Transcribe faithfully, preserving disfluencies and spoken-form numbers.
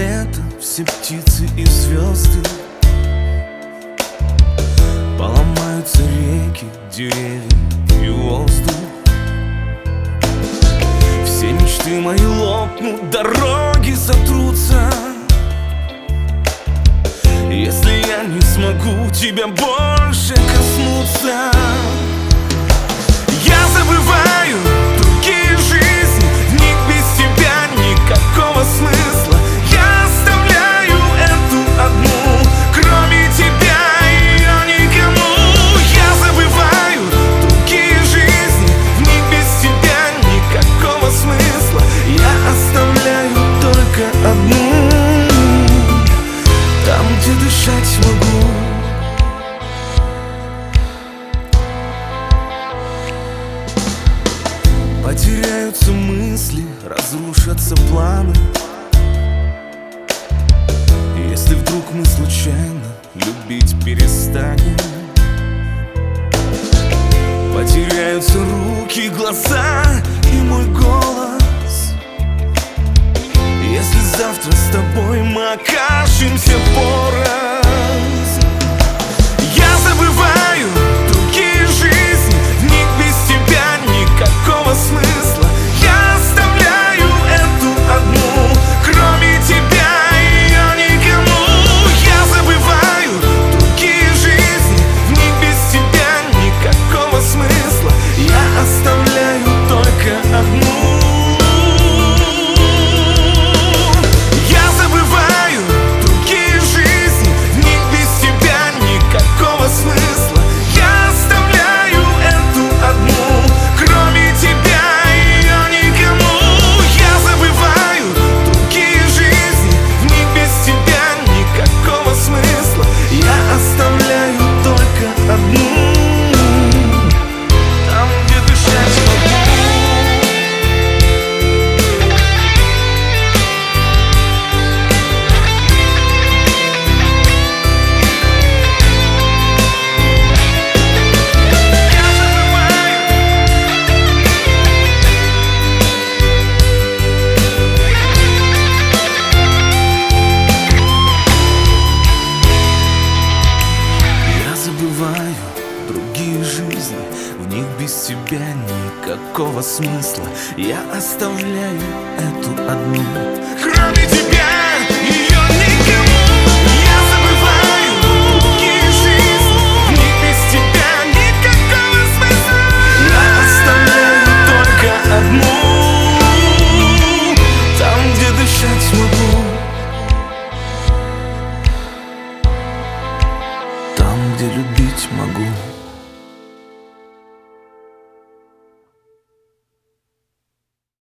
лето, все птицы и звезды. Поломаются реки, деревья и воздух. Все мечты мои лопнут, дороги сотрутся, если я не смогу тебя больше коснуться. Я забываю другие жизни, в них без тебя никакого смысла. Я оставляю эту одну, кроме тебя ее никому. Я забываю другие жизни, в них без тебя никакого смысла. Я оставляю только одну, там, где дышать могу. Потеряются мысли, разрушатся планы, если вдруг мы случайно любить перестанем. Потеряются руки, глаза и мой голос, если завтра с тобой мы окажемся порознь. Я забываю другие жизни, в них без тебя никакого смысла. Я оставляю эту одну, кроме тебя ее никому. Я забываю другие жизни, в них без тебя никакого смысла. Я оставляю только одну. Я забываю другие жизни, в них без тебя никакого смысла. Я оставляю эту одну, кроме тебя ее никому. Я забываю другие жизни, в них без тебя никакого смысла. Я оставляю только одну, там, где дышать могу. Забываю другие жизни, в них без тебя никакого смысла. Я оставляю эту одну, кроме тебя ее никому. Я забываю другие жизни, в них без тебя никакого смысла. Я оставляю только одну, там, где дышать могу, там, где любить могу.